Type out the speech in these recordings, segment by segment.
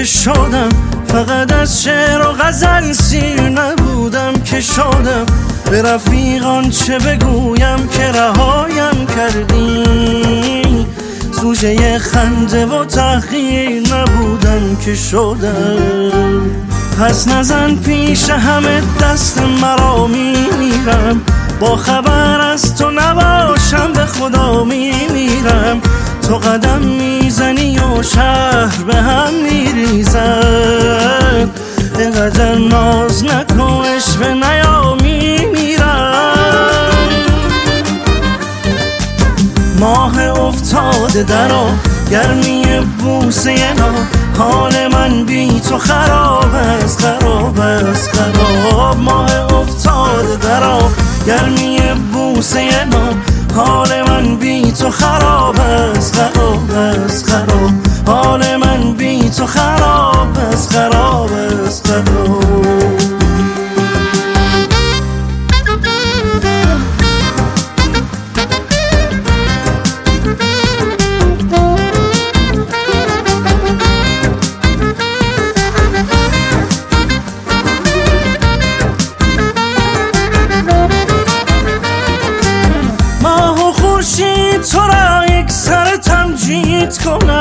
شادم، فقط از شعر و غزل سیر نبودم که شادم. به رفیقان چه بگویم که رهایم کردی، سوژه خنده و تحقیر نبودم که شدم. پس نزن پیش همه دست مرا میمیرم، با خبر از تو نباشم به خدا میمیرم. تو قدم میزنی و شهر به هم میریزد، اینقدر ناز نکن عشوه نیا میمیرم. ماه افتاده درا گرمی بوسه نا، حال من بی تو خراب است خراب است خراب. ماه افتاده درا گرمی بوسه نا، حال من بی تو خراب است خراب است خراب. حال من بی تو خراب است خراب است خراب. تو را یک سر تمجید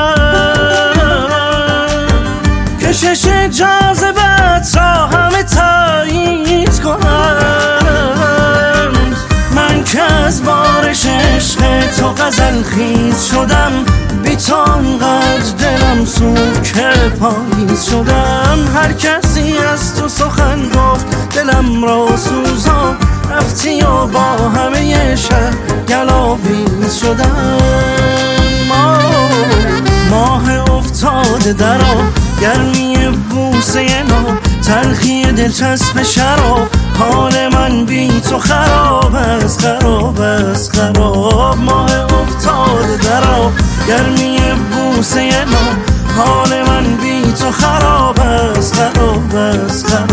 کنم، کشش جاذبت را همه تایید کنم. من که از بارش عشق تو غزل خیز شدم، بی تو انقدر دلم سوک پاییز شدم. هر کسی از تو سخن گفت دلم را سوزان، رفتی و با همه شهر گلاویز شدم. ماه افتاده درا گرمی بوسه نا، تلخی دلچسب شراب، حال من بی تو خراب است خراب است خراب. ماه افتاده درا گرمی بوسه نا، حال من بی تو خراب است خراب است خراب.